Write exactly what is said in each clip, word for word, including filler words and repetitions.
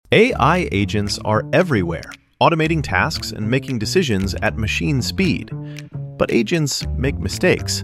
A I agents are everywhere, automating tasks and making decisions at machine speed. But agents make mistakes.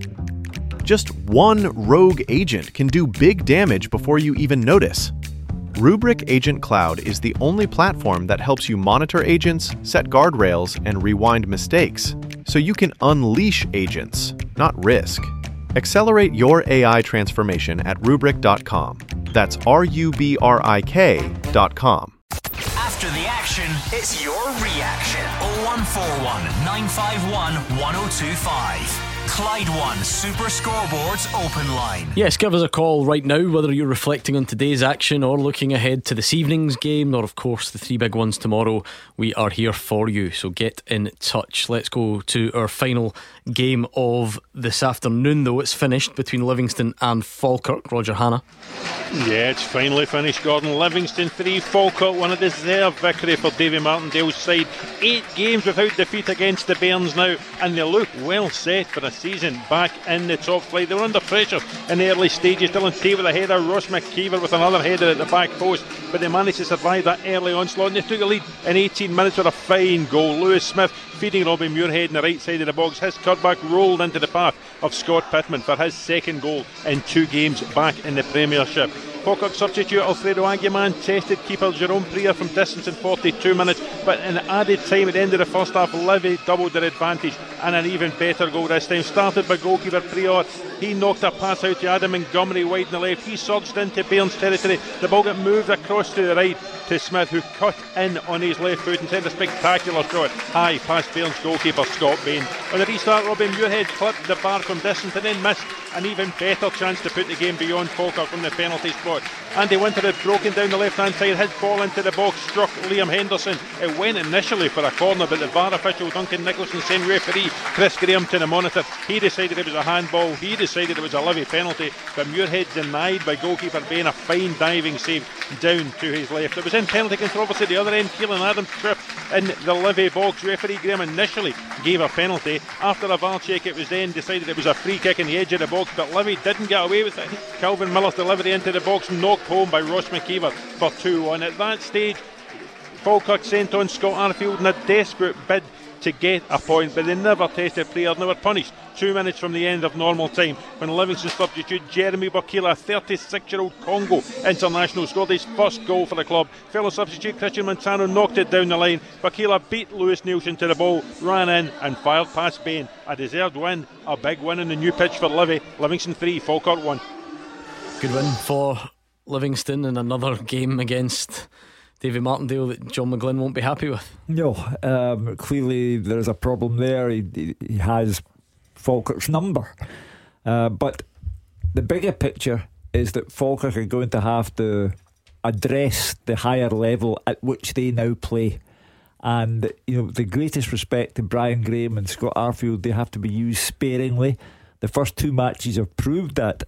Just one rogue agent can do big damage before you even notice. Rubrik Agent Cloud is the only platform that helps you monitor agents, set guardrails, and rewind mistakes, so you can unleash agents, not risk. Accelerate your A I transformation at rubrik dot com. That's R U B R I K dot com. After the action, it's your reaction. oh one four one, nine five one, one oh two five. Clyde One Super Scoreboards Open Line. Yes, give us a call right now, whether you're reflecting on today's action or looking ahead to this evening's game, or of course the three big ones tomorrow. We are here for you, so get in touch. Let's go to our final game of this afternoon, though. It's finished between Livingston and Falkirk. Roger Hanna. Yeah, it's finally finished, Gordon. Livingston three, Falkirk one. A deserved victory for Davy Martindale's side. Eight games without defeat against the Bairns now, and they look well set for a season back in the top flight. They were under pressure in the early stages. Dylan Tay with a header, Ross McKeever with another header at the back post, but they managed to survive that early onslaught, and they took a lead in eighteen minutes with a fine goal. Lewis Smith feeding Robbie Muirhead in the right side of the box. His cutback rolled into the path of Scott Pittman for his second goal in two games back in the Premiership. Falkirk substitute Alfredo Aguiman tested keeper Jerome Prier from distance in forty-two minutes, but in added time at the end of the first half, Livy doubled their advantage, and an even better goal this time. Started by goalkeeper Prior. He knocked a pass out to Adam Montgomery wide on the left. He surged into Bairns territory. The ball got moved across to the right to Smith, who cut in on his left foot and sent a spectacular shot high past Bairns goalkeeper Scott Bain. On the restart, Robin Muirhead clipped the bar from distance and then missed an even better chance to put the game beyond Falkirk from the penalty spot. Andy Winter had broken down the left hand side. His ball into the box struck Liam Henderson. It went initially for a corner, but the V A R official Duncan Nicholson sent referee Chris Graham to the monitor. He decided it was a handball. He decided it was a Livy penalty, but Muirhead denied by goalkeeper Bain a fine diving save down to his left. It was in penalty controversy at the other end. Keelan Adams tripped in the Livy box. Referee Graham initially gave a penalty. After a V A R check, it was then decided it was a free kick in the edge of the box, but Livy didn't get away with it. Calvin Miller's delivery into the box knocked home by Ross McKeever for two one. At that stage, Falkirk sent on Scott Arfield in a desperate bid to get a point, but they never tasted Prior, and they were punished two minutes from the end of normal time when Livingston substitute Jeremy Bakila, thirty-six year old Congo international, scored his first goal for the club. Fellow substitute Christian Montano knocked it down the line. Bakila beat Lewis Nielsen to the ball, ran in and fired past Bain. A deserved win, a big win on the new pitch for Livy. Livingston three, Falkirk one. Good win for Livingston in another game against Davy Martindale that John McGlynn won't be happy with. No, um, clearly there's a problem there. He, he, he has Falkirk's number, uh, but the bigger picture is that Falkirk are going to have to address the higher level at which they now play. And you know, the greatest respect to Brian Graham and Scott Arfield, they have to be used sparingly. The first two matches have proved that.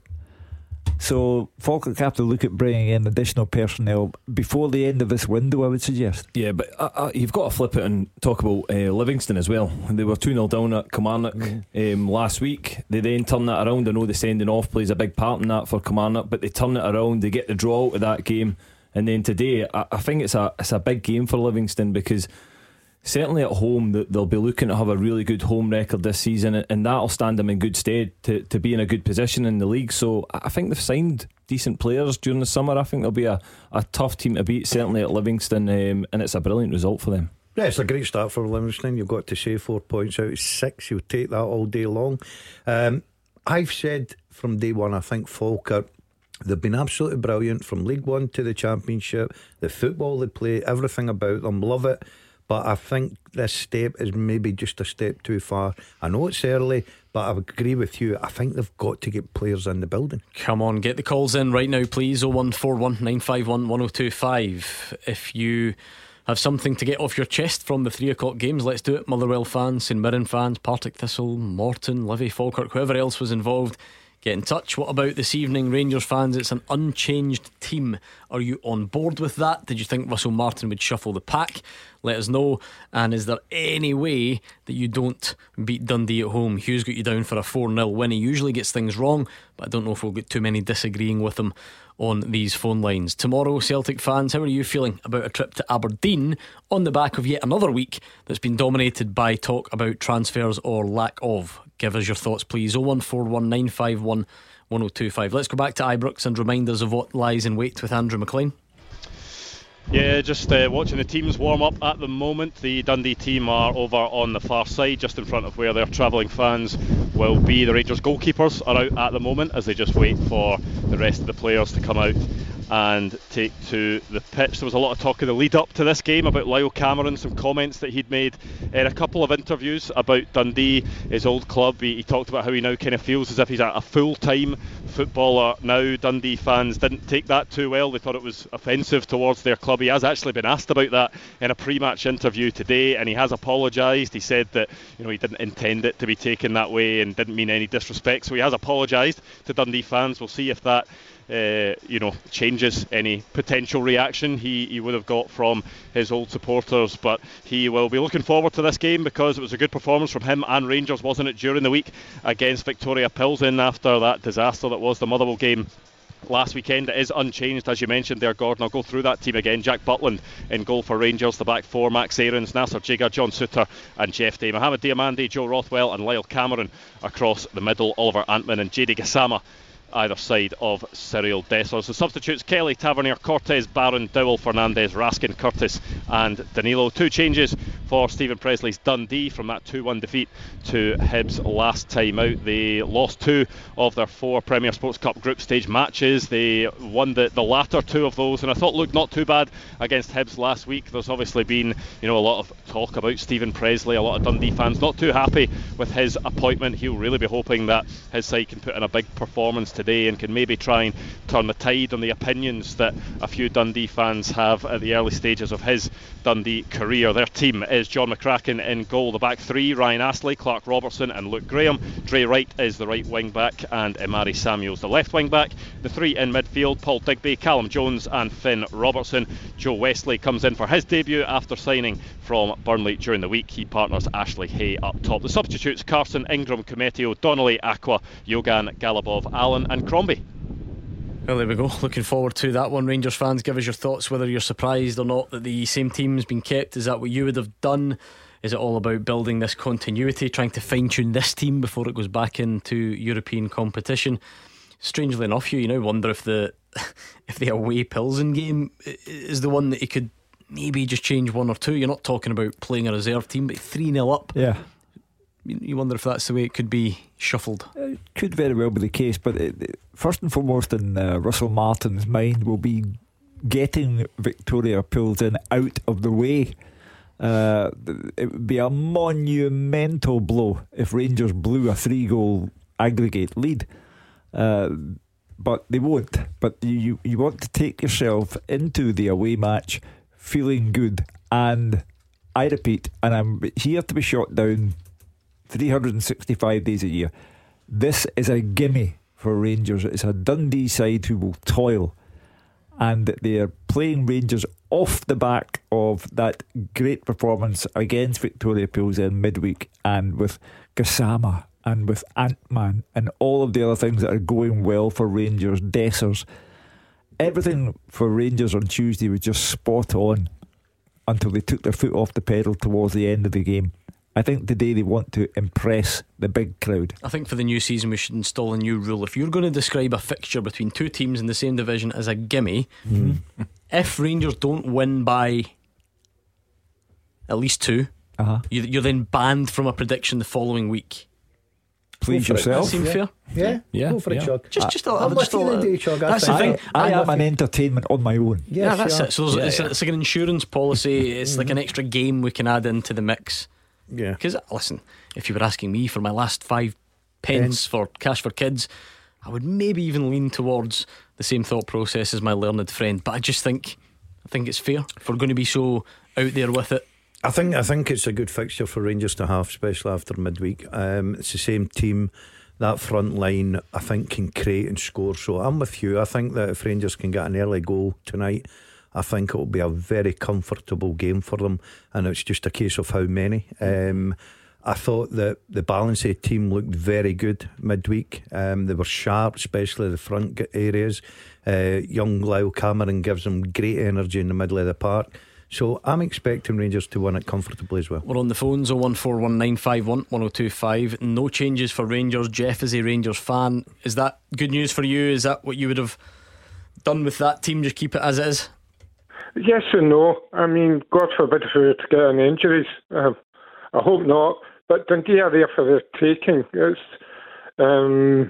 So Falkirk have to look at bringing in additional personnel before the end of this window, I would suggest. Yeah, but uh, uh, you've got to flip it and talk about uh, Livingston as well. They were two nil down at Kilmarnock mm. um, last week. They then turn that around. I know the sending off plays a big part in that for Kilmarnock, but they turn it around. They get the draw out of that game, and then today I, I think it's a it's a big game for Livingston, because certainly at home they'll be looking to have a really good home record this season, and that'll stand them in good stead to, to be in a good position in the league. So I think they've signed decent players during the summer. I think they'll be a, a tough team to beat, certainly at Livingston, um, and it's a brilliant result for them. Yeah, it's a great start for Livingston. You've got to say four points out of six. You'll take that all day long. um, I've said from day one, I think Falkirk, they've been absolutely brilliant from League One to the Championship. The football they play, everything about them, love it. But I think this step is maybe just a step too far. I know it's early, but I agree with you. I think they've got to get players in the building. Come on, get the calls in right now, please. oh one four one, nine five one, one oh two five. If you have something to get off your chest from the three o'clock games, let's do it. Motherwell fans, St Mirren fans, Partick Thistle, Morton, Livy, Falkirk, whoever else was involved, get in touch. What about this evening? Rangers fans, it's an unchanged team. Are you on board with that? Did you think Russell Martin would shuffle the pack? Let us know. And is there any way that you don't beat Dundee at home? Hugh's got you down for a four nil win. He usually gets things wrong, but I don't know if we'll get too many disagreeing with him on these phone lines. Tomorrow, Celtic fans, how are you feeling about a trip to Aberdeen on the back of yet another week that's been dominated by talk about transfers or lack of? Give us your thoughts, please. oh one four one nine five one one oh two five. Let's go back to Ibrox and reminders of what lies in wait with Andrew McLean. Yeah, just uh, watching the teams warm up at the moment. The Dundee team are over on the far side, just in front of where their travelling fans will be. The Rangers goalkeepers are out at the moment as they just wait for the rest of the players to come out and take to the pitch. There was a lot of talk in the lead up to this game about Lyle Cameron, some comments that he'd made in a couple of interviews about Dundee, his old club. He, he talked about how he now kind of feels as if he's a, a full-time footballer now. Dundee fans didn't take that too well. They thought it was offensive towards their club. He has actually been asked about that in a pre-match interview today, and he has apologised. He said that, you know, he didn't intend it to be taken that way and didn't mean any disrespect, so he has apologised to Dundee fans. We'll see if that Uh, you know, changes any potential reaction he, he would have got from his old supporters. But he will be looking forward to this game because it was a good performance from him and Rangers, wasn't it, during the week against Victoria Pilsen after that disaster that was the Motherwell game last weekend. It is unchanged, as you mentioned there, Gordon. I'll go through that team again. Jack Butland in goal for Rangers. The back four: Max Aarons, Nasser Jigga, John Souttar and Jeff Day. Mohamed Diamandi, Joe Rothwell and Lyle Cameron across the middle. Oliver Antman and J D Gassama either side of Cyril Dessers. The substitutes: Kelly, Tavernier, Cortez, Barron, Dowell, Fernandez, Raskin, Curtis and Danilo. Two changes for Stephen Presley's Dundee from that two one defeat to Hibs last time out. They lost two of their four Premier Sports Cup group stage matches. They won the, the latter two of those, and I thought looked not too bad against Hibs last week. There's obviously been, you know, a lot of talk about Stephen Presley. A lot of Dundee fans not too happy with his appointment. He'll really be hoping that his side can put in a big performance today and can maybe try and turn the tide on the opinions that a few Dundee fans have at the early stages of his Dundee career. Their team is John McCracken in goal. The back three: Ryan Astley, Clark Robertson and Luke Graham. Dre Wright is the right wing back and Imari Samuels the left wing back. The three in midfield: Paul Digby, Callum Jones and Finn Robertson. Joe Wesley comes in for his debut after signing from Burnley during the week. He partners Ashley Hay up top. The substitutes: Carson, Ingram, Cometio, Donnelly, Aqua, Yogan, Galabov, Allen and Crombie. Well, there we go. Looking forward to that one. Rangers fans, give us your thoughts, whether you're surprised or not that the same team's been kept. Is that what you would have done? Is it all about building this continuity, trying to fine tune this team before it goes back into European competition? Strangely enough, you, you now wonder if the if the away Pilsen game is the one that he could maybe just change one or two. You're not talking about playing a reserve team, but three nil up. Yeah. You wonder if that's the way it could be shuffled. It could very well be the case, but it, it, first and foremost in uh, Russell Martin's mind will be getting Victoria Pilsen out of the way. Uh, it would be a monumental blow if Rangers blew a three goal aggregate lead, uh, but they won't. But you, you want to take yourself into the away match feeling good, and I repeat, and I'm here to be shot down three hundred sixty-five days a year. This is a gimme for Rangers. It's a Dundee side who will toil, and they're playing Rangers off the back of that great performance against Victoria Pilsen midweek, and with Gassama and with Antman and all of the other things that are going well for Rangers. Dessers, everything for Rangers on Tuesday was just spot on until they took their foot off the pedal towards the end of the game. I think today they want to impress the big crowd. I think for the new season we should install a new rule. If you're going to describe a fixture between two teams in the same division as a gimme, mm. if Rangers don't win by at least two, uh-huh. you, you're then banned from a prediction the following week. Please yourself. That seem yeah. fair? Yeah, yeah. Go for yeah. it, Chug. Just, just a, I'm just a, with you, Chug. That's the thing. I, I am an entertainment on my own. Yes, yeah, that's yeah. it. So yeah, it's, yeah. it's like an insurance policy. It's mm-hmm. like an extra game we can add into the mix. Yeah. Because listen, if you were asking me for my last five pence for Cash for Kids, I would maybe even lean towards the same thought process as my learned friend. But I just think, I think it's fair if we're going to be so out there with it. I think I think it's a good fixture for Rangers to have, especially after midweek. Um, it's the same team. That front line, I think, can create and score. So I'm with you. I think that if Rangers can get an early goal tonight, I think it will be a very comfortable game for them, and it's just a case of how many. Um, I thought that the balance of the team looked very good midweek. Um, they were sharp, especially the front areas. Uh, young Lyle Cameron gives them great energy in the middle of the park. So I'm expecting Rangers to win it comfortably as well. We're on the phones, oh one four one nine five one one oh two five. No changes for Rangers. Jeff is a Rangers fan. Is that good news for you? Is that what you would have done with that team? Just keep it as it is? Yes and no. I mean, God forbid if we were to get any injuries. Uh, I hope not. But Dundee are there for the taking. It's, um,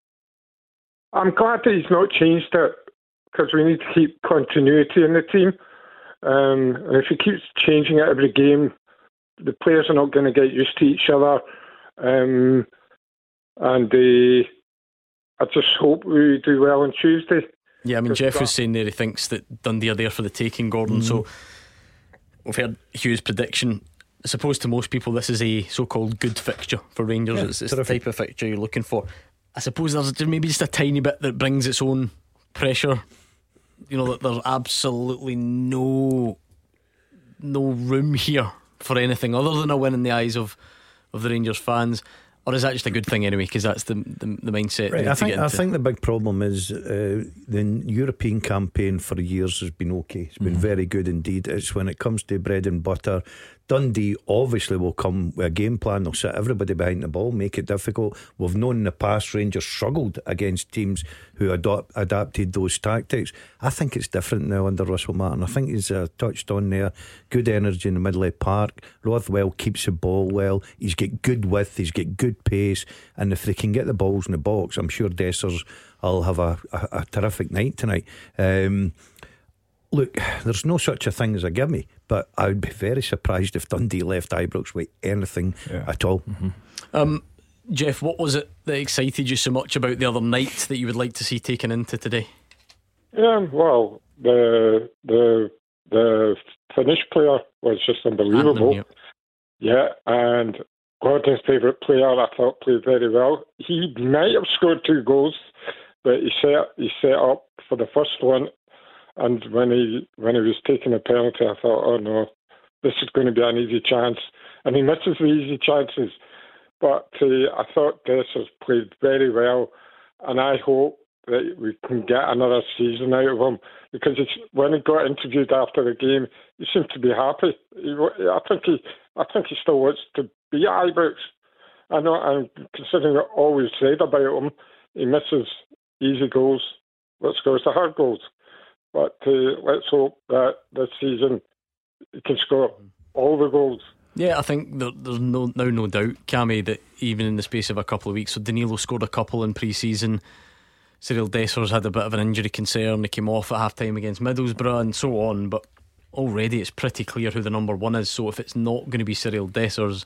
I'm glad that he's not changed it, because we need to keep continuity in the team. Um, and if he keeps changing it every game, the players are not going to get used to each other. Um, and uh, I just hope we do well on Tuesday. Yeah, I mean, Jeff was saying there he thinks that Dundee are there for the taking, Gordon. Mm-hmm. So we've heard Hugh's prediction. I suppose to most people this is a so-called good fixture for Rangers. Yeah, it's, it's the type of fixture you're looking for. I suppose there's maybe just a tiny bit that brings its own pressure. You know, that there's absolutely no no room here for anything other than a win in the eyes of, of the Rangers fans. Or is that just a good thing anyway? Because that's the, the the mindset. Right, I think I think the big problem is uh, the European campaign for years has been okay. It's been mm-hmm. very good indeed. It's when it comes to bread and butter. Dundee obviously will come with a game plan. They'll sit everybody behind the ball, make it difficult. We've known in the past Rangers struggled against teams who adopt, adapted those tactics. I think it's different now under Russell Martin. I think he's uh, touched on there. Good energy in the middle of the park. Rothwell keeps the ball well. He's got good width. He's got good pace. And if they can get the balls in the box, I'm sure Dessers will have a, a, a terrific night tonight. Um Look, there's no such a thing as a gimme, but I would be very surprised if Dundee left Ibrox with anything yeah. at all. Mm-hmm. Um, Jeff, what was it that excited you so much about the other night that you would like to see taken into today? Yeah, well, the the the Finnish player was just unbelievable. Antman, yeah. yeah, and Gordon's favourite player, I thought, played very well. He might have scored two goals, but he set he set up for the first one. And when he when he was taking a penalty, I thought, oh no, this is going to be an easy chance. And he misses the easy chances. But uh, I thought Dessers played very well. And I hope that we can get another season out of him. Because it's, when he got interviewed after the game, he seemed to be happy. He, I think he I think he still wants to be at Ibrox. I know, and considering what all we've said about him, he misses easy goals, which goes to hard goals. But uh, let's hope that this season he can score all the goals. Yeah, I think there, there's no now no doubt, Cammy, that even in the space of a couple of weeks, so Danilo scored a couple in pre-season. Cyril Dessers had a bit of an injury concern. He came off at half time against Middlesbrough and so on. But already it's pretty clear who the number one is. So if it's not going to be Cyril Dessers,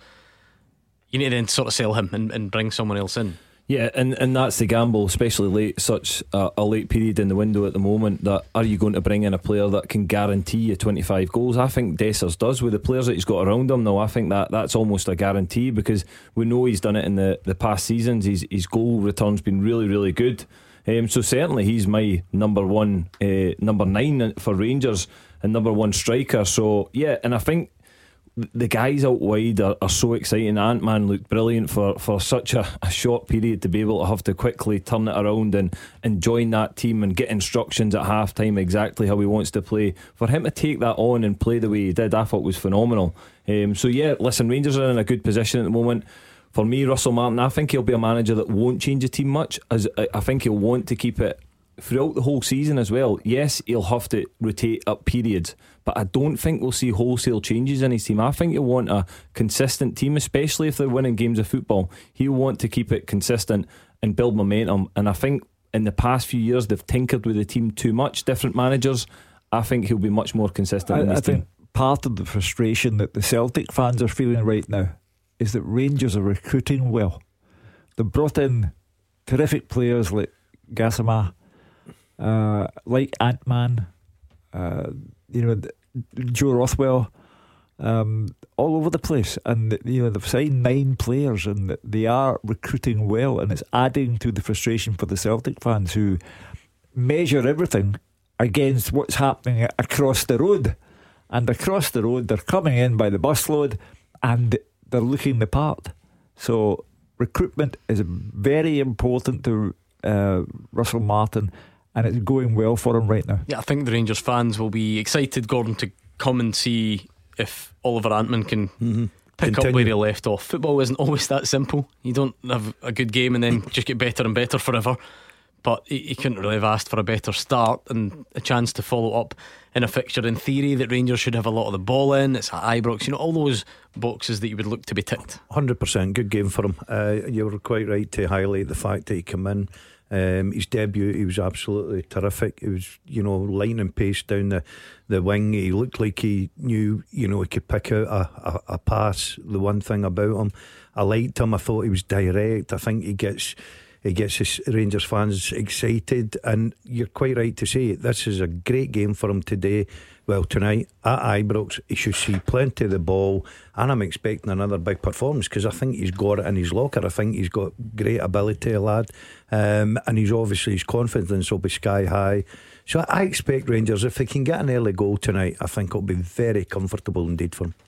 you need to then sort of sell him and, and bring someone else in. Yeah, and, and that's the gamble, especially late, such a, a late period in the window at the moment. That are you going to bring in a player that can guarantee you twenty-five goals? I think Dessers does with the players that he's got around him. Though I think that that's almost a guarantee, because we know he's done it in the, the past seasons. His his goal return's been really really good. Um, so certainly he's my number one, uh, number nine for Rangers and number one striker. So yeah, and I think the guys out wide are, are so exciting. Antman looked brilliant for, for such a, a short period to be able to have to quickly turn it around and, and join that team and get instructions at half time exactly how he wants to play. For him to take that on and play the way he did, I thought was phenomenal. Um, so yeah, listen, Rangers are in a good position at the moment. For me, Russell Martin, I think he'll be a manager that won't change the team much, as I think he'll want to keep it throughout the whole season as well. Yes, he'll have to rotate up periods, but I don't think we'll see wholesale changes in his team. I think he'll want a consistent team, especially if they're winning games of football. He'll want to keep it consistent and build momentum. And I think in the past few years they've tinkered with the team too much, different managers. I think he'll be much more consistent I, in his I team. think part of the frustration that the Celtic fans are feeling right now is that Rangers are recruiting well. They've brought in terrific players like Gassama, uh, like Antman, uh, you know, Joe Rothwell, um, all over the place, and you know they've signed nine players, and they are recruiting well, and it's adding to the frustration for the Celtic fans who measure everything against what's happening across the road, and across the road they're coming in by the busload, and they're looking the part. So recruitment is very important to uh, Russell Martin, and it's going well for him right now. Yeah, I think the Rangers fans will be excited, Gordon, to come and see if Oliver Antman can mm-hmm. pick Continue. up where he left off. Football isn't always that simple. You don't have a good game and then just get better and better forever. But he, he couldn't really have asked for a better start and a chance to follow up in a fixture in theory that Rangers should have a lot of the ball in. It's at Ibrox, you know, all those boxes that you would look to be ticked. one hundred percent good game for him. Uh, you were quite right to highlight the fact that he came in. Um, his debut, he was absolutely terrific. He was, you know, line and pace down the, the wing. He looked like he knew, you know, he could pick out a, a, a pass. The one thing about him, I liked him. I thought he was direct. I think he gets he gets his Rangers fans excited. And you're quite right to say this is a great game for him today. Well, tonight at Ibrox, he should see plenty of the ball, and I'm expecting another big performance because I think he's got it in his locker. I think he's got great ability, a lad, um, and he's obviously his confidence will be sky high. So I expect Rangers, if they can get an early goal tonight, I think it'll be very comfortable indeed for him.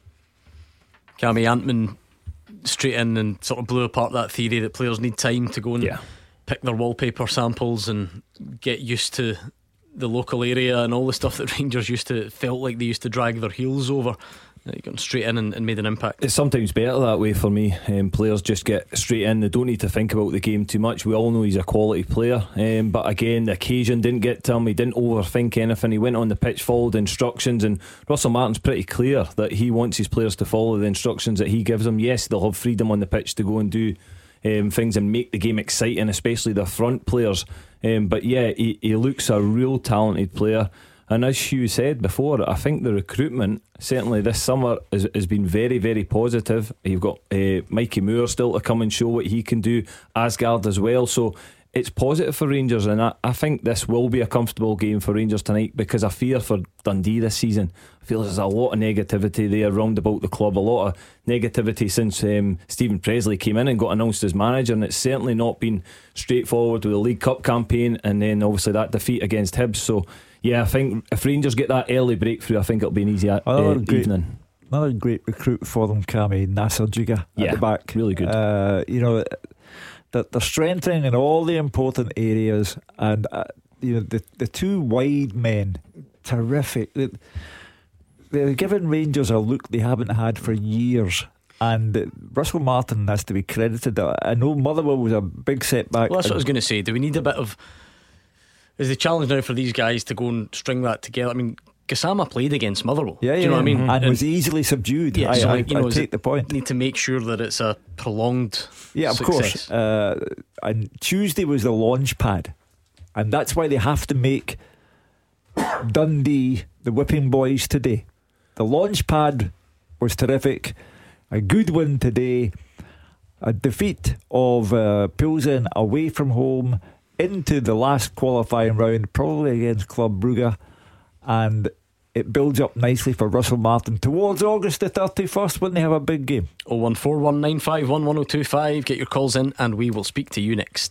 Cammy Antman straight in and sort of blew apart that theory that players need time to go and yeah. pick their wallpaper samples and get used to the local area and all the stuff that Rangers used to felt like they used to drag their heels over. He got straight in and, and made an impact. It's sometimes better that way for me. Um, players just get straight in. They don't need to think about the game too much. We all know he's a quality player, um, but again, the occasion didn't get to him. He didn't overthink anything. He went on the pitch, followed instructions, and Russell Martin's pretty clear that he wants his players to follow the instructions that he gives them. Yes, they'll have freedom on the pitch to go and do um, things and make the game exciting, especially the front players. Um, but yeah, he, he looks a real talented player. And as Hugh said before, I think the recruitment certainly this summer has, has been very, very positive. You've got uh, Mikey Moore still to come and show what he can do, Asgard as well. So it's positive for Rangers, and I, I think this will be a comfortable game for Rangers tonight, because I fear for Dundee this season. I feel there's a lot of negativity there round about the club, a lot of negativity since um, Stephen Presley came in and got announced as manager, and it's certainly not been straightforward with the League Cup campaign and then obviously that defeat against Hibs. So yeah, I think if Rangers get that early breakthrough, I think it'll be an easy uh, great, evening. Another great recruit for them, Cammy, Nasser Jiga at yeah, the back. Really good. Uh, you know, that they're strengthening in all the important areas, and uh, you know the the two wide men, terrific. They, they're giving Rangers a look they haven't had for years. And Russell Martin has to be credited. I know Motherwell was a big setback. Well, that's what I was going to say. Do we need a bit of... Is the challenge now for these guys to go and string that together? I mean, Gassama played against Motherwell. Yeah, Do yeah, you know what I mean? And, and was easily subdued. Yeah, I, so I, like, you know, I take the point. Need to make sure that it's a prolonged Yeah, of success. course. Uh, and Tuesday was the launch pad, and that's why they have to make Dundee the whipping boys today. The launch pad was terrific. A good win today. A defeat of uh, Pilsen away from home into the last qualifying round, probably against Club Brugge, and it builds up nicely for Russell Martin towards August the thirty-first when they have a big game. oh one four one nine five one one oh two five. Get your calls in and we will speak to you next.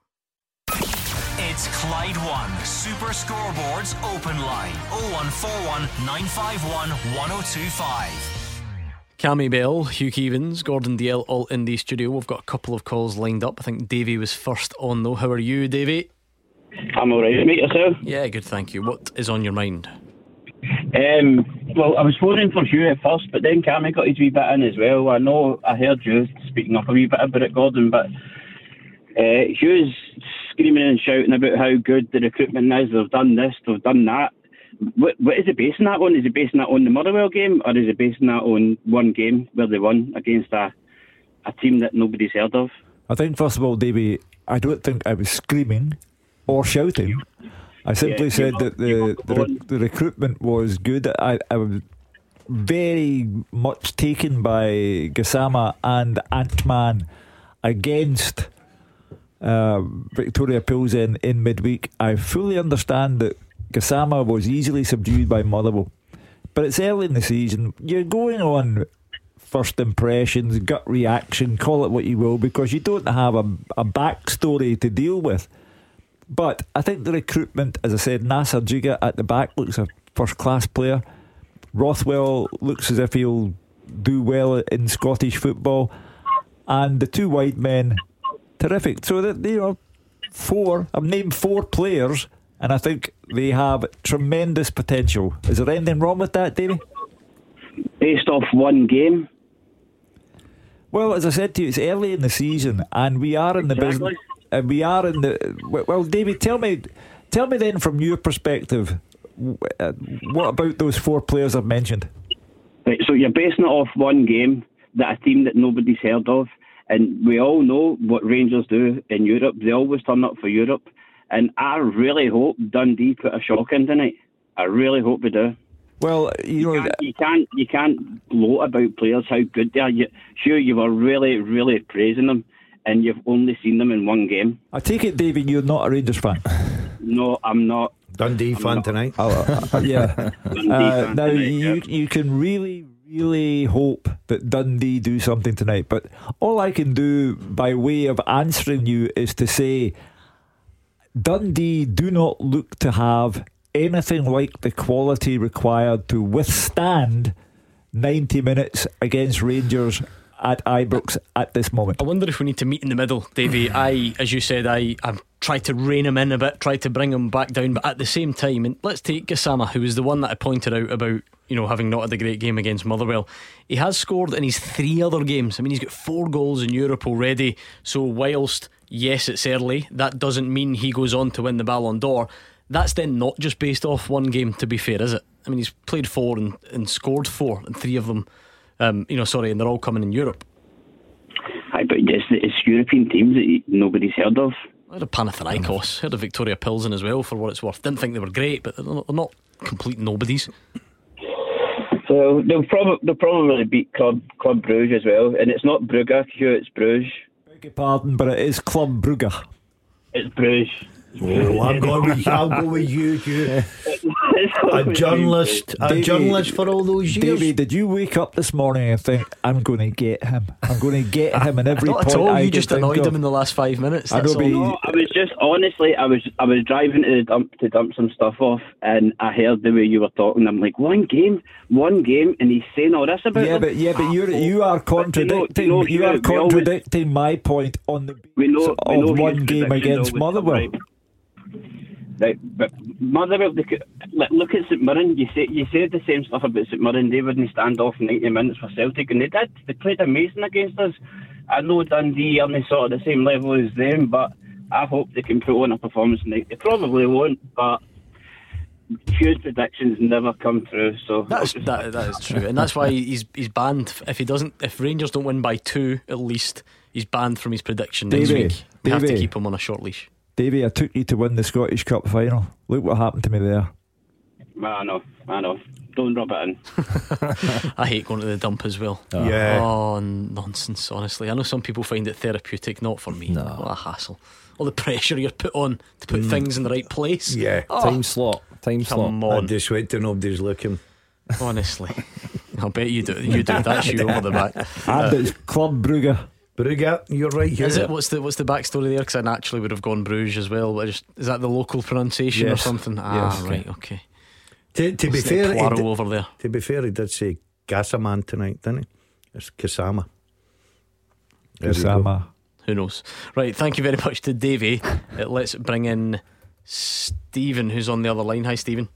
It's Clyde One Super Scoreboards Open Line oh one four one nine five one one oh two five. Cammy Bell, Hugh Keevins, Gordon Dalziel all in the studio. We've got a couple of calls lined up. I think Davey was first on though. How are you, Davey? I'm alright, mate. Yourself? Yeah, good, thank you. What is on your mind? Um, well, I was phoning for Hugh at first, but then Cammy got his wee bit in as well. I know I heard you speaking up a wee bit about it, Gordon, but uh, Hugh's screaming and shouting about how good the recruitment is. They've done this, they've done that. What, what is it basing that on? Is it basing that on the Motherwell game, or is it basing that on one game where they won against a, a team that nobody's heard of? I think, first of all, Davey, I don't think I was screaming or shouting. I simply yeah, said that the the, re- the recruitment was good. I, I was very much taken by Gassama and Antman against uh, Victoria Pilsen in midweek. I fully understand that Gassama was easily subdued by Motherwell, but it's early in the season. You're going on first impressions, gut reaction, call it what you will, because you don't have a, a backstory to deal with. But I think the recruitment, as I said, Nasser Jiga at the back looks a first class player. Rothwell looks as if he'll do well in Scottish football, and the two wide men, terrific. So that, you know, four. I've named four players, and I think they have tremendous potential. Is there anything wrong with that, Davey? Based off one game. Well, as I said to you, it's early in the season, and we are in the Exactly. business. And we are in the. Well, Davey, tell me, tell me then from your perspective, uh, what about those four players I've mentioned? Right, so you're basing it off one game that a team that nobody's heard of, and we all know what Rangers do in Europe. They always turn up for Europe, and I really hope Dundee put a shock in tonight. I really hope they do. Well, you, you know, can't, you can't you can't gloat about players how good they are. You, sure, you were really really praising them, and you've only seen them in one game. I take it, David, you're not a Rangers fan. No, I'm not. Dundee I'm fan not. tonight. Oh, uh, yeah. Dundee Uh, fan now tonight, you yeah. you can really really hope that Dundee do something tonight, but all I can do by way of answering you is to say Dundee do not look to have anything like the quality required to withstand ninety minutes against Rangers at Ibrox at this moment. I wonder if we need to meet in the middle, Davey. I, as you said, I, I've tried to rein him in a bit, tried to bring him back down, but at the same time, and let's take Gassama, who was the one that I pointed out about, you know, having not had a great game against Motherwell. He has scored in his three other games. I mean, he's got four goals in Europe already. So whilst, yes, it's early, that doesn't mean he goes on to win the Ballon d'Or. That's then not just based off one game, to be fair, is it? I mean, he's played four and, and scored four, and three of them, um, you know, sorry, and they're all coming in Europe. Aye, but it's, it's European teams that nobody's heard of. I heard of Panathinaikos, heard of Victoria Pilsen as well, for what it's worth. Didn't think they were great, but they're not, they're not complete nobodies. So they'll probably they'll probably beat Club Club Brugge as well, and it's not Brugge, Hugh, it's Bruges. Beg your pardon, but it is Club Brugge. It's Bruges. Oh, I'm going with, I'll go with you, you. A journalist, a Davey, journalist for all those years. Davey, did you wake up this morning and think, I'm going to get him? I'm going to get him in every Not point at all. I You can just think annoyed of. him in the last five minutes. I That's know, all. but No, I was just honestly, I was I was driving to the dump to dump some stuff off, and I heard the way you were talking. I'm like, one game, one game, and he's saying all this about Yeah, them? but yeah, but you you are contradicting. know, you Hugh, are we always- contradicting my point on the We know, we of know one his game predictions against always come Motherwell. right. Right, but Motherwell, they could, look, look at St Mirren. You say you said the same stuff about St Mirren. They wouldn't stand off ninety minutes for Celtic, and they did. They played amazing against us. I know Dundee aren't sort of the same level as them, but I hope they can put on a performance tonight. They probably won't, but Hugh's predictions never come true. So That's that, that is true, and that's why he's he's banned. If he doesn't, if Rangers don't win by two at least, he's banned from his prediction next Davey, week. We have to Davey. keep him on a short leash. Davey, I took you to win the Scottish Cup final. Look what happened to me there. I know, I know. Don't rub it in. I hate going to the dump as well. Yeah. Oh, nonsense, honestly. I know some people find it therapeutic, not for me. No. What a hassle. All the pressure you're put on to put things in the right place. Yeah. Oh, Time slot. Time slot. come I on. just wait till nobody's looking. Honestly. I'll bet you do. You do. That's you over the back. And it's Club Brugge. Brugge, you're right here. Is it? What's the what's the backstory there? Because I naturally would have gone Bruges as well. But just, is that the local pronunciation Yes. or something? Ah, Yes. right. Okay. To, to be It's the fair, he Poirot did, over there. to be fair, he did say Gassaman tonight, didn't he? It's Gassama. There we go. Osama. Who knows? Right. Thank you very much to Davey. Uh, let's bring in Stephen, who's on the other line. Hi, Stephen.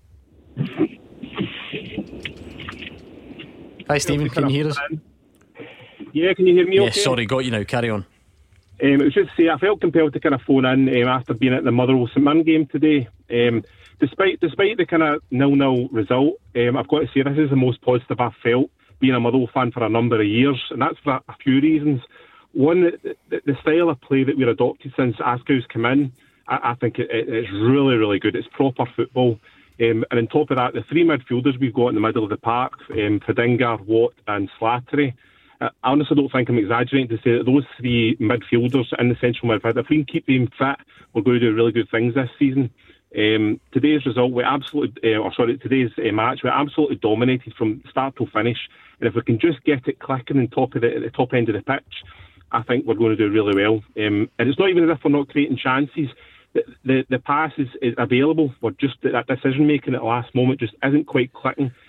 Hi, Stephen. Can you hear us? Yeah, can you hear me Yeah. okay? Sorry, got you now. Carry on. Um, it was just to say, I felt compelled to kind of phone in um, after being at the Motherwell St Mirren game today. Um, despite despite the kind of nil-nil result, um, I've got to say this is the most positive I've felt being a Motherwell fan for a number of years, and that's for a few reasons. One, the, the, the style of play that we've adopted since Askew's come in, I, I think it, it, it's really, really good. It's proper football. Um, and on top of that, the three midfielders we've got in the middle of the park, um, Fadinger, Watt and Slattery, I honestly don't think I'm exaggerating to say that those three midfielders in the central midfield, if we can keep them fit, we're going to do really good things this season. Um, today's result, we absolutely, uh, or sorry, today's uh, match, we absolutely dominated from start till finish. And if we can just get it clicking on top of the, at the top end of the pitch, I think we're going to do really well. Um, and it's not even as if we're not creating chances. The the, the pass is, is available. We're just that decision making at the last moment just isn't quite clicking.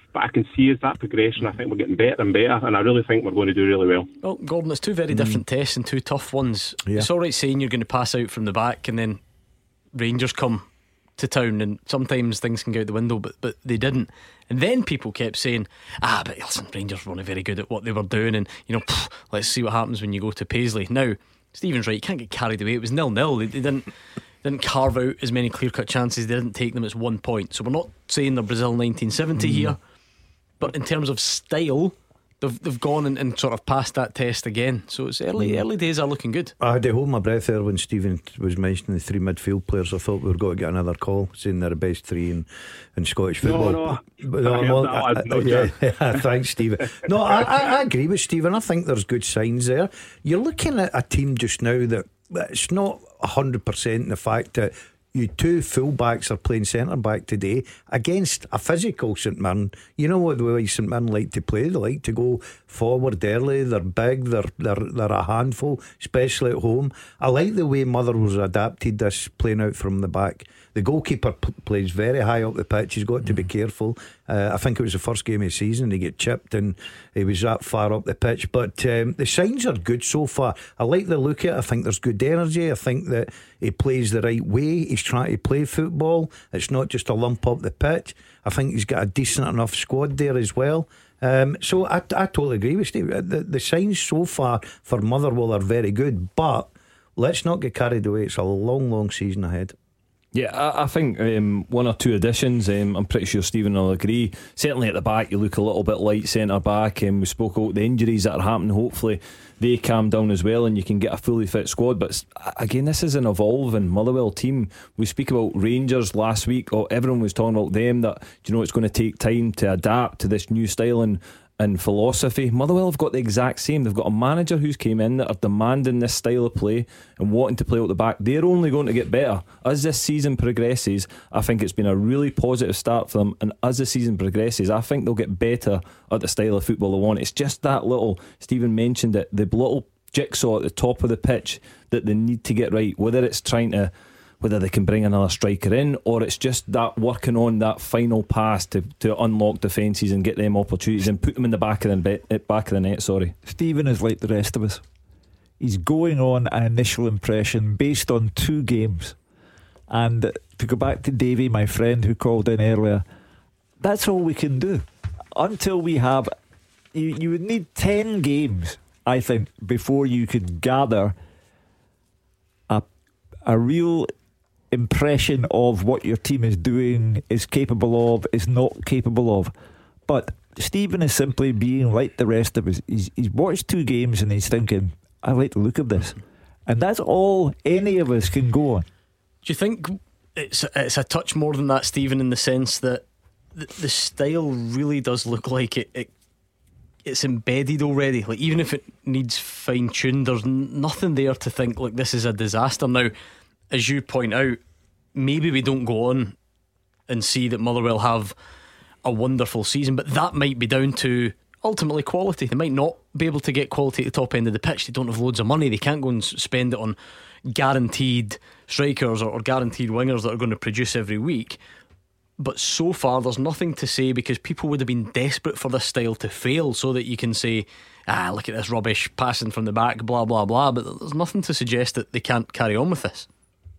but I can see as that progression, I think we're getting better and better, and I really think we're going to do really well. Well, Gordon, it's two very different mm. tests and two tough ones. Yeah. It's alright saying you're going to pass out from the back and then Rangers come to town, and sometimes things can go out the window, but but they didn't. And then people kept saying, ah, but listen, Rangers weren't very good at what they were doing, and you know, pff, let's see what happens when you go to Paisley. Now Stephen's right, you can't get carried away. It was nil-nil. They, they didn't didn't carve out as many clear-cut chances. They didn't take them as one point. So we're not saying they're Brazil nineteen seventy mm. here, but in terms of style, They've, they've gone and, and sort of passed that test again. So it's early early days are looking good. I had to hold my breath there when Stephen was mentioning the three midfield players. I thought we were going to get another call saying they're the best three in, in Scottish football. No, no, no, no, I, I, no yeah, yeah, thanks, Stephen. No, I, I, I agree with Stephen. I think there's good signs there. You're looking at a team just now that it's not one hundred percent the fact that you two full-backs are playing centre-back today against a physical St Mirren. You know what the way St Mirren like to play? They like to go forward early. They're big, they're, they're, they're a handful, especially at home. I like the way Motherwell's adapted this, playing out from the back. The goalkeeper p- plays very high up the pitch. He's got to be careful. uh, I think it was the first game of the season he get chipped and he was that far up the pitch. But um, the signs are good so far. I like the look at it. I think there's good energy. I think that he plays the right way. He's trying to play football. It's not just a lump up the pitch. I think he's got a decent enough squad there as well. Um, so I, I totally agree with Steve. The, the signs so far for Motherwell are very good, but let's not get carried away. It's a long long season ahead. Yeah, I, I think um, one or two additions. um, I'm pretty sure Stephen will agree. Certainly at the back you look a little bit light centre back, and um, we spoke about the injuries that are happening. Hopefully they calm down as well and you can get a fully fit squad. But again, this is an evolving Motherwell team. We speak about Rangers last week, or everyone was talking about them, that you know it's going to take time to adapt to this new style and and philosophy. Motherwell have got the exact same. They've got a manager who's came in that are demanding this style of play and wanting to play out the back. They're only going to get better as this season progresses. I think it's been a really positive start for them, and as the season progresses I think they'll get better at the style of football they want. It's just that little, Stephen mentioned it, the little jigsaw at the top of the pitch that they need to get right, whether it's trying to whether they can bring another striker in, or it's just that working on that final pass to, to unlock defences and get them opportunities and put them in the back of the, back of the net. Sorry, Stephen is like the rest of us. He's going on an initial impression based on two games. And to go back to Davey, my friend who called in earlier, that's all we can do until we have you, you would need ten games, I think, before you could gather a a real impression of what your team is doing, is capable of, is not capable of. But Stephen is simply being like the rest of us. He's, he's watched two games and he's thinking, I like the look of this. And that's all any of us can go on. Do you think it's it's a touch more than that, Stephen, in the sense that the, the style really does look like it, it it's embedded already? Like, even if it needs fine-tuned, there's n- nothing there to think like this is a disaster. Now, as you point out, maybe we don't go on and see that Motherwell have a wonderful season, but that might be down to ultimately quality. They might not be able to get quality at the top end of the pitch. They don't have loads of money. They can't go and spend it on guaranteed strikers or, or guaranteed wingers that are going to produce every week. But so far there's nothing to say, because people would have been desperate for this style to fail so that you can say, ah, look at this rubbish passing from the back, blah blah blah. But there's nothing to suggest that they can't carry on with this.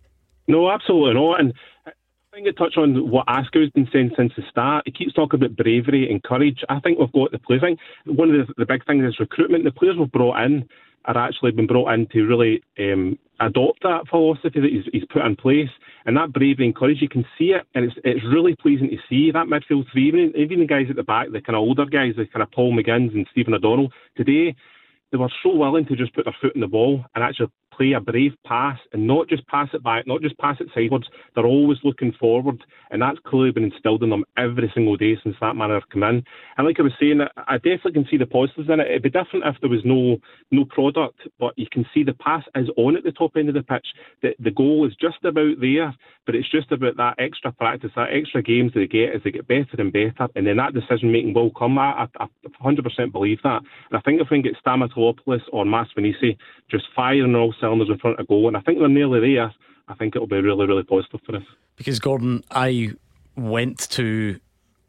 No, absolutely not. And I think it touched on what Asco's been saying since the start. He keeps talking about bravery and courage. I think we've got the players. I think one of the, the big things is recruitment. The players we've brought in are actually been brought in to really um, adopt that philosophy that he's, he's put in place, and that bravery and courage, you can see it, and it's it's really pleasing to see that midfield three, even, even the guys at the back, the kind of older guys, the kind of Paul McGinns and Stephen O'Donnell today, they were so willing to just put their foot in the ball and actually play a brave pass, and not just pass it back, not just pass it sideways. They're always looking forward, and that's clearly been instilled in them every single day since that man have come in. And like I was saying, I definitely can see the positives in it. It'd be different if there was no no product, but you can see the pass is on at the top end of the pitch. The, the goal is just about there, but it's just about that extra practice, that extra games they get as they get better and better, and then that decision making will come. I, I, I one hundred percent believe that, and I think if we can get Stamatopoulos or Masvanisi just firing all cylinders in front of goal, and I think they're nearly there, I think it'll be really, really positive for us. Because, Gordon, I went to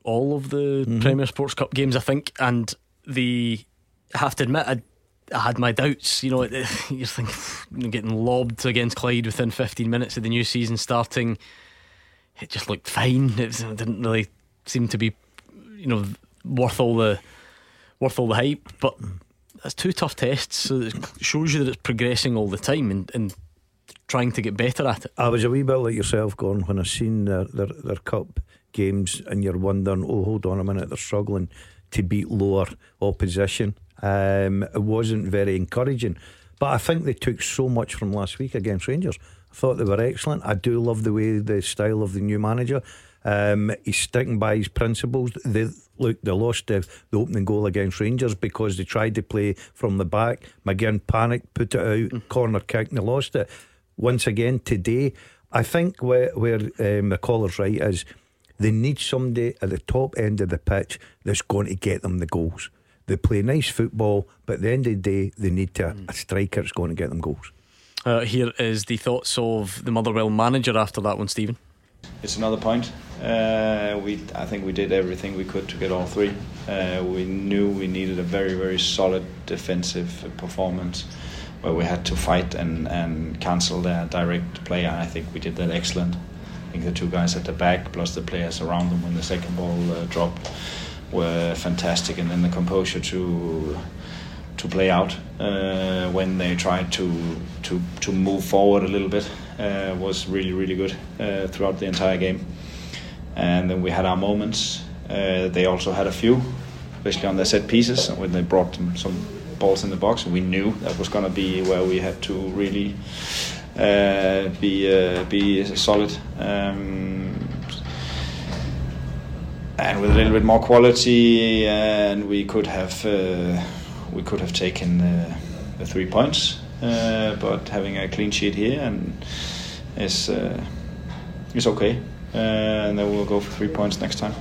all of the mm-hmm. Premier Sports Cup games, I think, and the I have to admit I, I had my doubts. You know, you're thinking, you know, getting lobbed against Clyde within fifteen minutes of the new season starting. It just looked fine. It, was, it didn't really seem to be, you know, worth all the worth all the hype. But that's two tough tests, so it shows you that it's progressing all the time and, and trying to get better at it. I was a wee bit like yourself, Gordon, when I seen their, their, their cup games, and you're wondering, oh, hold on a minute, they're struggling to beat lower opposition. Um, it wasn't very encouraging, but I think they took so much from last week against Rangers. I thought they were excellent. I do love the way, the style of the new manager. Um, he's sticking by his principles. They, look, they lost the, the opening goal against Rangers because they tried to play from the back. McGinn panicked, put it out, mm. corner kick, and they lost it. Once again today, I think where, where um, the caller's right is they need somebody at the top end of the pitch that's going to get them the goals. They play nice football, but at the end of the day, they need to, mm. a striker that's going to get them goals. Uh, here is the thoughts of the Motherwell manager after that one, Stephen. It's another point. Uh, we, I think we did everything we could to get all three. Uh, we knew we needed a very, very solid defensive performance where we had to fight and, and cancel their direct play. And I think we did that excellent. I think the two guys at the back plus the players around them when the second ball uh, dropped were fantastic, and then the composure to to play out uh, when they tried to to to move forward a little bit uh, was really really good uh, throughout the entire game. And then we had our moments. Uh, they also had a few, especially on their set pieces when they brought them some balls in the box. We knew that was going to be where we had to really uh, be uh, be solid. Um, and with a little bit more quality, and we could have. Uh, We could have taken uh, the three points, uh, but having a clean sheet here and is uh, is okay, uh, and then we'll go for three points next time.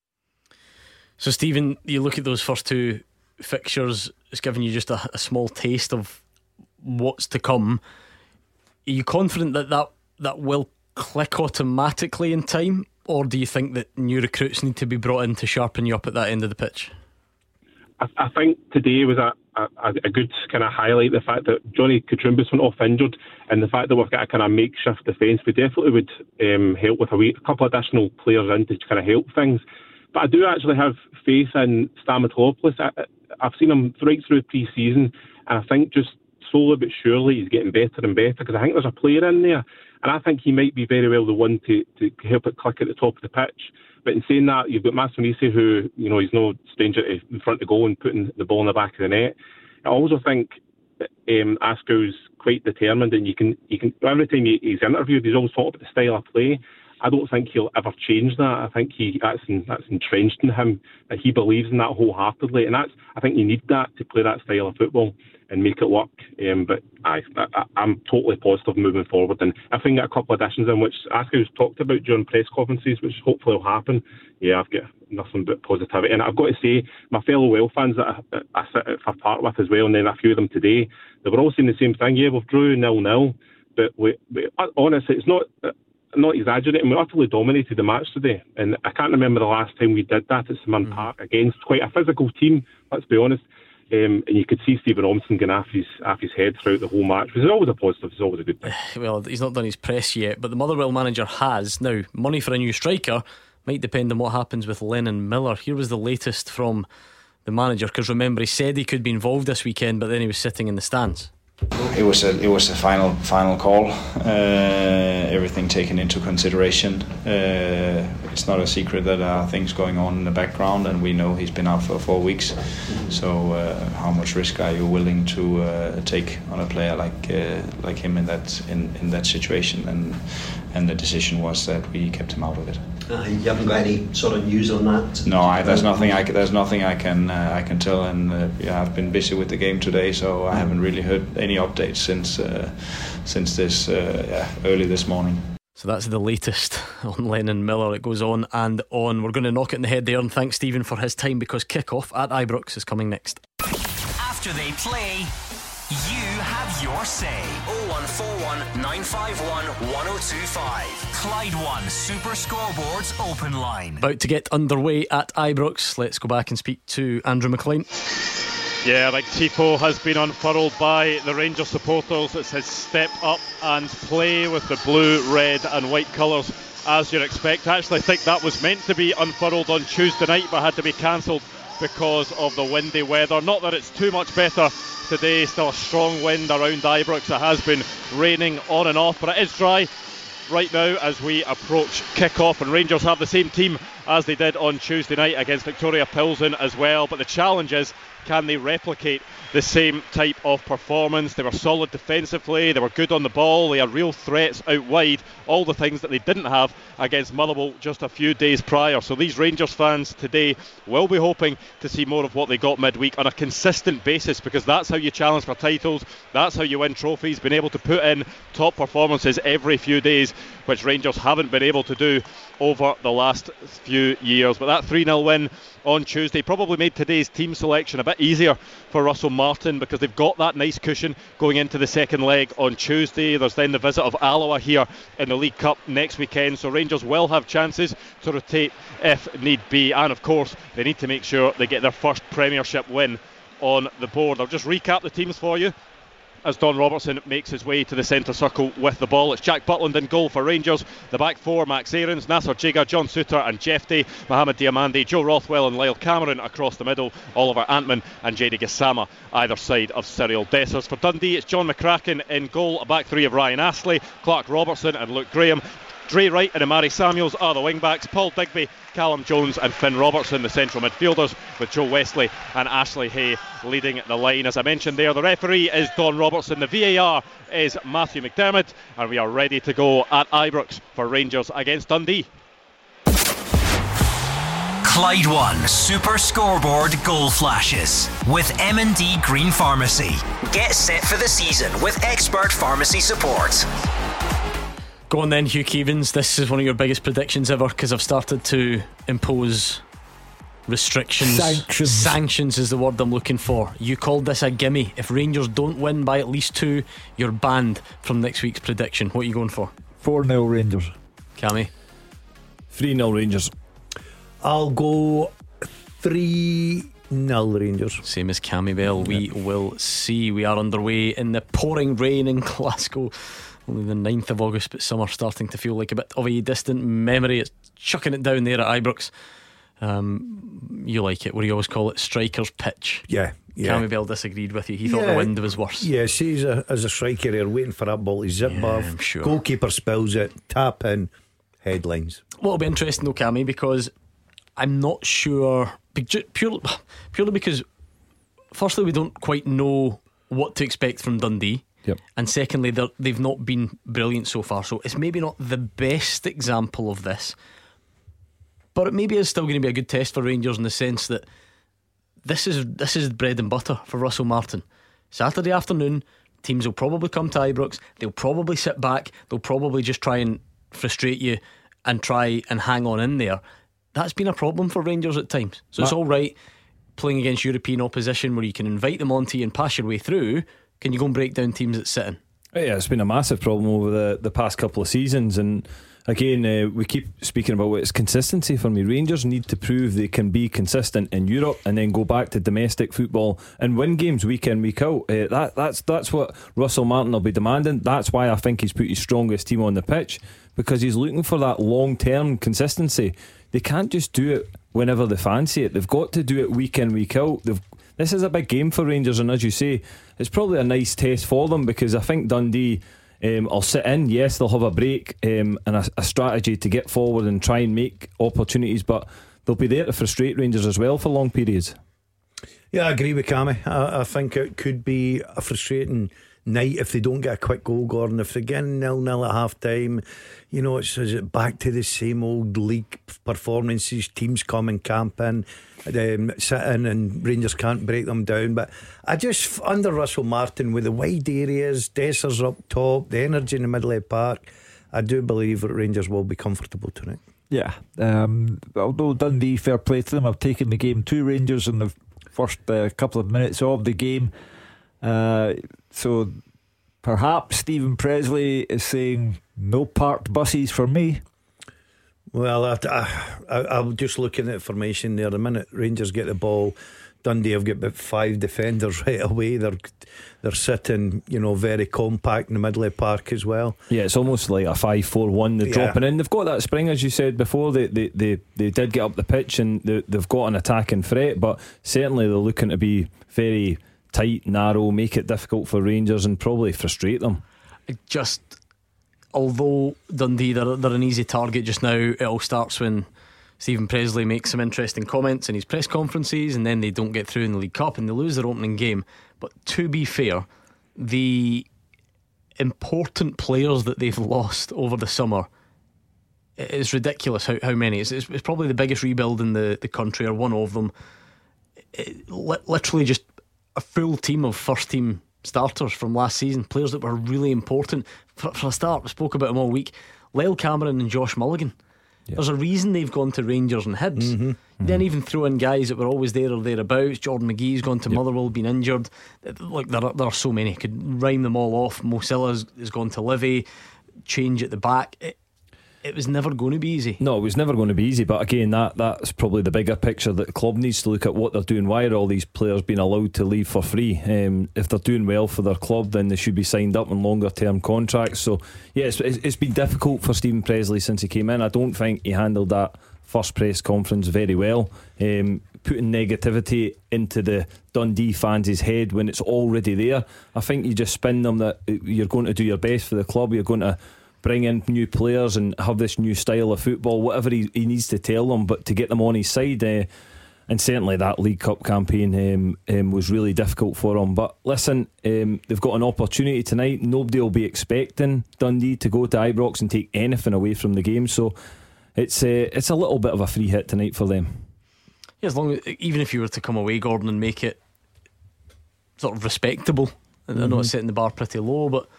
So, Stephen, you look at those first two fixtures; it's given you just a, a small taste of what's to come. Are you confident that that, that will click automatically in time, or do you think that new recruits need to be brought in to sharpen you up at that end of the pitch? I, I think today was a, a, a good kind of highlight, the fact that Johnny Katrumbis went off injured, and the fact that we've got a kind of makeshift defence. We definitely would um, help with a, wee, a couple of additional players in to kind of help things. But I do actually have faith in Stamatopoulos. I, I've seen him right through pre-season, and I think just slowly but surely he's getting better and better, because I think there's a player in there, and I think he might be very well the one to, to help it click at the top of the pitch. But in saying that, you've got Masonisi, who, you know, he's no stranger to in front of goal and putting the ball in the back of the net. I also think that um, Askow's quite determined, and you can, you can every time he, he's interviewed, he's always talked about the style of play. I don't think he'll ever change that. I think he that's in, that's entrenched in him, that he believes in that wholeheartedly, and that's I think you need that to play that style of football and make it work. Um, but I, I, I'm totally positive moving forward, and I think got a couple of additions in which Askow's talked about during press conferences, which hopefully will happen. Yeah, I've got nothing but positivity, and I've got to say, my fellow Well fans that I, I sit for part with as well, and then a few of them today, they were all saying the same thing. Yeah, we've drew nil nil, but we, we honestly, it's not. Not exaggerating, we utterly dominated the match today, and I can't remember the last time we did that at St Mirren Park against quite a physical team, let's be honest. Um, and you could see Stephen Robinson going off his, off his head throughout the whole match, which is always a positive, it's always a good thing. Well, he's not done his press yet, but the Motherwell manager has. Now, money for a new striker might depend on what happens with Lennon Miller. Here was the latest from the manager, because remember, he said he could be involved this weekend, but then he was sitting in the stands. It was a it was a final final call. Uh, everything taken into consideration. Uh, it's not a secret that there are things going on in the background, and we know he's been out for four weeks. So, uh, how much risk are you willing to uh, take on a player like uh, like him in that in, in that situation? And and the decision was that we kept him out of it. Uh, you haven't got any sort of news on that? No, I, there's nothing. I there's nothing I can uh, I can tell, and uh, yeah, I've been busy with the game today, so I haven't really heard any updates since uh, since this uh, yeah, early this morning. So that's the latest on Lennon Miller. It goes on and on. We're going to knock it in the head there, and thanks Stephen for his time, because kick-off at Ibrox is coming next. After they play, you Have your say. oh one four one, nine five one, one oh two five. Clyde One Super Scoreboards Open Line. About to get underway at Ibrox. Let's go back and speak to Andrew McLean. Yeah, like Tifo has been unfurled by the Rangers supporters. It says step up and play with the blue, red and white colours as you'd expect. I actually think that was meant to be unfurled on Tuesday night but had to be cancelled because of the windy weather. Not that it's too much better today, still a strong wind around Ibrox. It has been raining on and off, but it is dry right now as we approach kick-off, and Rangers have the same team as they did on Tuesday night against Victoria Pilsen as well. But the challenge is, can they replicate the same type of performance? They were solid defensively, they were good on the ball, they had real threats out wide, all the things that they didn't have against Motherwell just a few days prior. So these Rangers fans today will be hoping to see more of what they got midweek on a consistent basis, because that's how you challenge for titles, that's how you win trophies, being able to put in top performances every few days, which Rangers haven't been able to do over the last few years. But that three nil win on Tuesday probably made today's team selection a bit easier for Russell Martin, because they've got that nice cushion going into the second leg on Tuesday. There's then the visit of Alloa here in the League Cup next weekend, so Rangers will have chances to rotate if need be, and of course they need to make sure they get their first Premiership win on the board. I'll just recap the teams for you as Don Robertson makes his way to the centre circle with the ball. It's Jack Butland in goal for Rangers. The back four: Max Aarons, Nasser Jiga, John Suter and Jeff Day, Mohamed Diamandi, Joe Rothwell and Lyle Cameron across the middle, Oliver Antman and J D Gassama either side of Cyril Dessers. For Dundee, it's John McCracken in goal, a back three of Ryan Astley, Clark Robertson and Luke Graham. Dre Wright and Amari Samuels are the wing backs. Paul Digby, Callum Jones and Finn Robertson the central midfielders, with Joe Wesley and Ashley Hay leading the line. As I mentioned there, the referee is Don Robertson, the V A R is Matthew McDermott, and we are ready to go at Ibrox for Rangers against Dundee. Clyde One Super Scoreboard Goal Flashes with M and D Green Pharmacy. Get set for the season with expert pharmacy support. Go on then, Hugh Keevins. This is one of your biggest predictions ever, because I've started to impose restrictions. Sanctions. Sanctions is the word I'm looking for. You called this a gimme. If Rangers don't win by at least two, you're banned from next week's prediction. What are you going for? four nil Rangers. Cammy? three nil Rangers. I'll go three nil Rangers. Same as Cammy Bell. We will see. We are underway in the pouring rain in Glasgow. Only the ninth of August, but summer starting to feel like a bit of a distant memory. It's chucking it down there at Ibrox. Um, you like it, what do you always call it? Striker's pitch. Yeah, yeah. Cammy Bell disagreed with you. He thought Yeah. the wind was worse. Yeah, see, as a, as a striker, you're waiting for that ball to zip Yeah, off. I'm sure. Goalkeeper spills it, tap in, headlines. Well, it'll be interesting though, Cammy, because I'm not sure, purely, purely because firstly we don't quite know what to expect from Dundee. Yep. And secondly, they've not been brilliant so far, so it's maybe not the best example of this, but it maybe is still going to be a good test for Rangers in the sense that this is this is bread and butter for Russell Martin. Saturday afternoon, teams will probably come to Ibrox, they'll probably sit back, they'll probably just try and frustrate you and try and hang on in there. That's been a problem for Rangers at times, so it's all right playing against European opposition where you can invite them onto you and pass your way through. Can you go and break down teams that's sitting? Yeah, it's been a massive problem over the, the past couple of seasons, and again uh, we keep speaking about it's consistency for me. Rangers need to prove they can be consistent in Europe and then go back to domestic football and win games week in, week out. uh, that, that's, that's what Russell Martin will be demanding. That's why I think he's put his strongest team on the pitch, because he's looking for that long term consistency. They can't just do it whenever they fancy it. They've got to do it week in, week out. They've This is a big game for Rangers, and as you say, it's probably a nice test for them, because I think Dundee um, will sit in. Yes, they'll have a break um, and a, a strategy to get forward and try and make opportunities, but they'll be there to frustrate Rangers as well for long periods. Yeah, I agree with Cammy. I, I think it could be a frustrating night if they don't get a quick goal, Gordon. If they're getting nil nil at half time, you know, it's is it back to the same old league performances. Teams come and camp in, um, sit in, and Rangers can't break them down. But I just, under Russell Martin, with the wide areas, Dessers up top, the energy in the middle of the park, I do believe that Rangers will be comfortable tonight. Yeah, um, although Dundee, fair play to them, have taken the game to Rangers in the first uh, couple of minutes of the game. Uh, so perhaps Stephen Presley is saying no parked buses for me. Well, I, I, I'm just looking at formation there. The minute Rangers get the ball, Dundee have got about five defenders right away. They're they're sitting, you know, very compact in the middle of the park as well. Yeah, it's almost like a five four one. They're yeah. dropping in. They've got that spring, as you said before. They they they, they did get up the pitch and they, they've got an attacking threat, but certainly they're looking to be very tight, narrow, make it difficult for Rangers and probably frustrate them. Just although Dundee they're, they're an easy target just now, it all starts when Stephen Presley makes some interesting comments in his press conferences, and then they don't get through in the League Cup and they lose their opening game. But to be fair, the important players that they've lost over the summer, it's ridiculous how, how many. It's, it's, it's probably the biggest rebuild in the, the country, or one of them. It, li- literally just a full team of first team starters from last season, players that were really important. For, for a start, we spoke about them all week. Lyle Cameron and Josh Mulligan. Yeah. There's a reason they've gone to Rangers and Hibs. Mm-hmm. Mm-hmm. Then even throw in guys that were always there or thereabouts. Jordan McGee's gone to yep. Motherwell, been injured. Like there are, there are so many. Could rhyme them all off. Mo Silva has gone to Livy. Change at the back. It, it was never going to be easy. No, it was never going to be easy. But again, that that's probably the bigger picture that the club needs to look at what they're doing. Why are all these players being allowed to leave for free? Um, if they're doing well for their club, then they should be signed up on longer term contracts. So yeah, it's, it's been difficult for Stephen Presley since he came in. I don't think he handled that first press conference very well. Um, putting negativity into the Dundee fans' head when it's already there. I think you just spin them that you're going to do your best for the club. You're going to bring in new players and have this new style of football, whatever he, he needs to tell them, but to get them on his side. Uh, and certainly that League Cup campaign um, um, was really difficult for him. But listen, um, they've got an opportunity tonight. Nobody will be expecting Dundee to go to Ibrox and take anything away from the game, so it's uh, it's a little bit of a free hit tonight for them. Yeah, as long as, even if you were to come away, Gordon, and make it sort of respectable, mm-hmm. I know it's setting the bar pretty low, but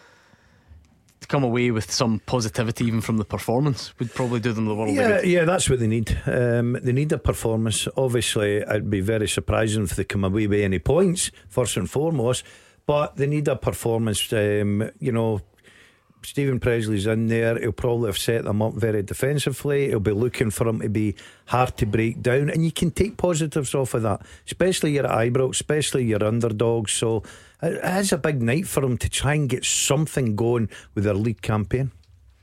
to come away with some positivity even from the performance would probably do them the world yeah, of good. Yeah, that's what they need. Um, they need a performance. Obviously, it'd be very surprising if they come away with any points, first and foremost, but they need a performance. Um, you know, Stephen Presley's in there. He'll probably have set them up very defensively. He'll be looking for them to be hard to break down, and you can take positives off of that, especially you're at Ibrox, especially your underdogs. So it is a big night for them to try and get something going with their league campaign.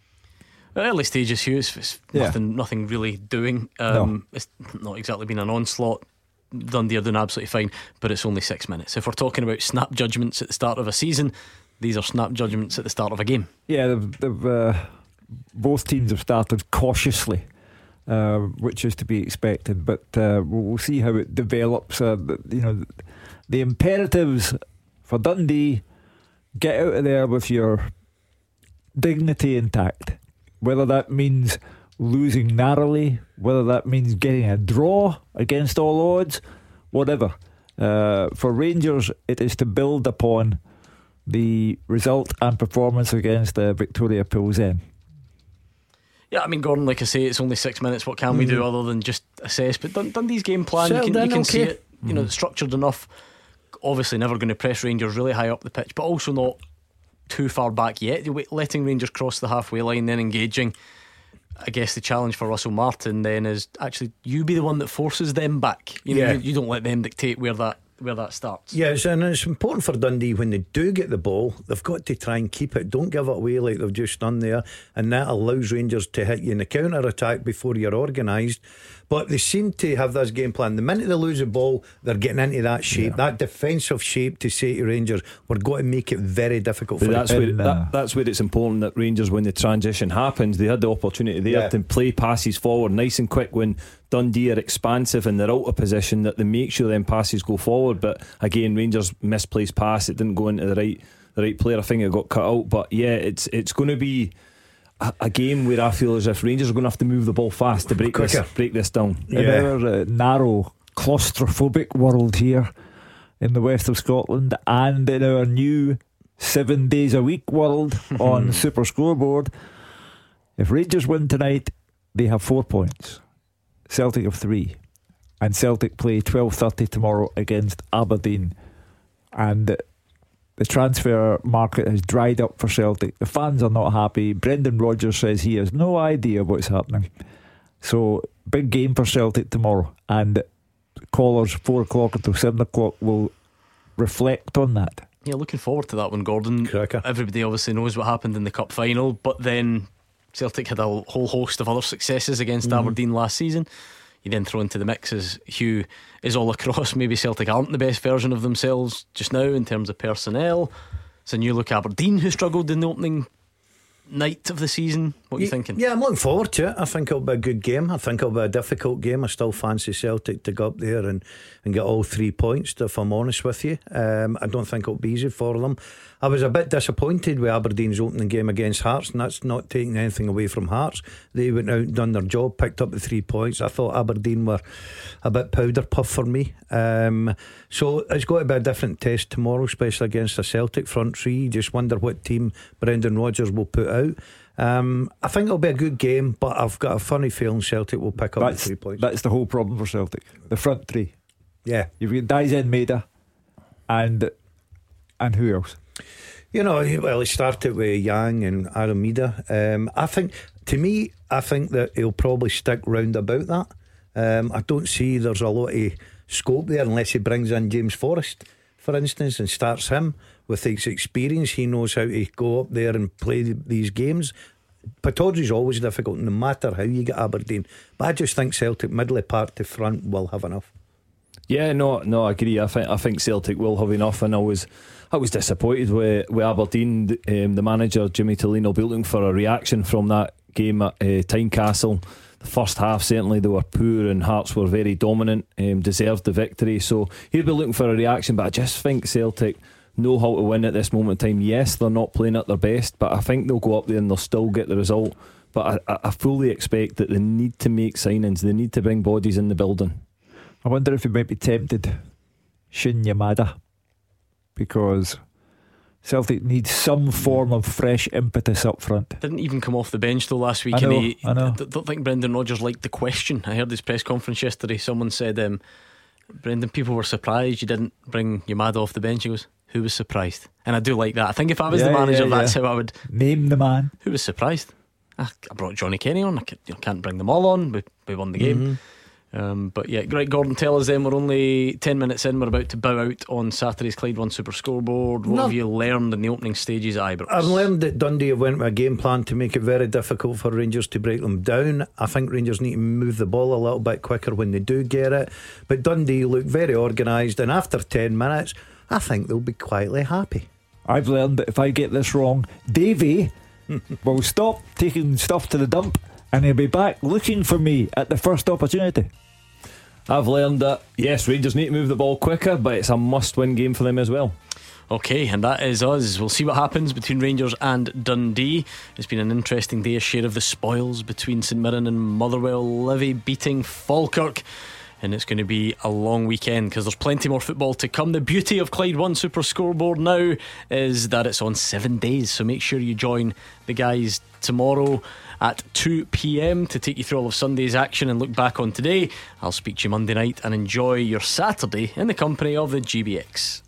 Early stages, Hugh, it's yeah. nothing, nothing really doing. Um, no. It's not exactly been an onslaught. Dundee are doing absolutely fine, but it's only six minutes. If we're talking about snap judgments at the start of a season, these are snap judgments at the start of a game. Yeah, they've, they've, uh, both teams have started cautiously, uh, which is to be expected. But uh, we'll, we'll see how it develops. Uh, you know, the imperatives for Dundee: get out of there with your dignity intact. Whether that means losing narrowly, whether that means getting a draw against all odds, whatever. Uh, for Rangers, it is to build upon the result and performance against uh, Victoria Pilsen. Yeah, I mean, Gordon, like I say, it's only six minutes. What can mm. we do other than just assess? But Dun- Dundee's game plan, Settled you can, you can okay. see it. You know, mm. structured enough. Obviously, never going to press Rangers really high up the pitch, but also not too far back yet. Letting Rangers cross the halfway line, then engaging. I guess the challenge for Russell Martin then is actually you be the one that forces them back. You know, yeah. you, you don't let them dictate where that. where that starts. Yes, and it's important for Dundee when they do get the ball, they've got to try and keep it. Don't give it away like they've just done there, and that allows Rangers to hit you in the counter attack before you're organised. But they seem to have this game plan. The minute they lose the ball, they're getting into that shape, yeah. that defensive shape, to say to Rangers, we're going to make it very difficult for that's them. Where, that, that's where it's important that Rangers, when the transition happens, they had the opportunity there yeah. to play passes forward nice and quick when Dundee are expansive and they're out of position, that they make sure them passes go forward. But again, Rangers misplaced pass, it didn't go into the right the right player. I think it got cut out. But yeah, it's it's going to be a, a game where I feel as if Rangers are going to have to move the ball fast to break this break this down. Yeah. In our uh, narrow, claustrophobic world here in the west of Scotland, and in our new seven days a week world on Super Scoreboard, if Rangers win tonight, they have four points. Celtic have three, and Celtic play twelve thirty tomorrow against Aberdeen. And the transfer market has dried up for Celtic. The fans are not happy. Brendan Rodgers says he has no idea what's happening. So big game for Celtic tomorrow, and callers four o'clock until seven o'clock will reflect on that. Yeah, looking forward to that one, Gordon. Cracker. Everybody obviously knows what happened in the cup final, but then Celtic had a whole host of other successes against mm-hmm. Aberdeen last season. You then throw into the mix, as Hugh is all across, maybe Celtic aren't the best version of themselves just now in terms of personnel. It's a new look Aberdeen who struggled in the opening night of the season. What are you yeah, thinking? Yeah, I'm looking forward to it. I think it'll be a good game. I think it'll be a difficult game. I still fancy Celtic to go up there and, and get all three points, if I'm honest with you. um, I don't think it'll be easy for them. I was a bit disappointed with Aberdeen's opening game against Hearts, and that's not taking anything away from Hearts. They went out and done their job, picked up the three points. I thought Aberdeen were a bit powder puff for me. um, So it's got to be a different test tomorrow, especially against a Celtic front three. You just wonder what team Brendan Rodgers will put out. Um, I think it'll be a good game, but I've got a funny feeling Celtic will pick up that's, the three points. That's the whole problem for Celtic. The front three. Yeah, you've got Daizen Maeda and and who else? You know, well, he started with Yang and Aramida. Um, I think, to me, I think that he'll probably stick round about that. Um, I don't see there's a lot of scope there unless he brings in James Forrest, for instance, and starts him with his experience. He knows how to go up there and play these games. Pittodrie's always difficult, no matter how you get Aberdeen. But I just think Celtic, middle part to front, will have enough. Yeah, no, no, I agree. I think I think Celtic will have enough, and I was, I was disappointed with with Aberdeen. Um, the manager Jimmy Tolino be looking for a reaction from that game at uh, Tynecastle. The first half certainly they were poor, and Hearts were very dominant. Um, deserved the victory, so he'll be looking for a reaction. But I just think Celtic know how to win at this moment in time. Yes, they're not playing at their best, but I think they'll go up there and they'll still get the result. But I, I fully expect that they need to make signings. They need to bring bodies in the building. I wonder if he might be tempted Shin Yamada, because Celtic needs some form of fresh impetus up front. Didn't even come off the bench though last week. I know, and he, I know. I don't think Brendan Rodgers liked the question. I heard his press conference yesterday. Someone said, um, Brendan, people were surprised you didn't bring Yamada off the bench. He goes, who was surprised? And I do like that. I think if I was yeah, the manager, yeah, that's yeah. how I would name the man. Who was surprised? I, I brought Johnny Kenny on. I can't, you know, can't bring them all on. We, we won the game. Mm-hmm. Um, but yeah, Greg Gordon, tell us then, we're only ten minutes in, we're about to bow out on Saturday's Clyde One Super Scoreboard. What No. have you learned in the opening stages at Ibrox? I've learned that Dundee have went with a game plan to make it very difficult for Rangers to break them down. I think Rangers need to move the ball a little bit quicker when they do get it. But Dundee look very organised, and after ten minutes I think they'll be quietly happy. I've learned that if I get this wrong, Davey will stop taking stuff to the dump, and he'll be back looking for me at the first opportunity. I've learned that yes, Rangers need to move the ball quicker, but it's a must-win game for them as well. Okay, and that is us. We'll see what happens between Rangers and Dundee. It's been an interesting day, a share of the spoils between St Mirren and Motherwell. Livy beating Falkirk, and it's going to be a long weekend because there's plenty more football to come. The beauty of Clyde One Super Scoreboard now is that it's on seven days, so make sure you join the guys tomorrow at two p.m. to take you through all of Sunday's action and look back on today. I'll speak to you Monday night, and enjoy your Saturday in the company of the G B X.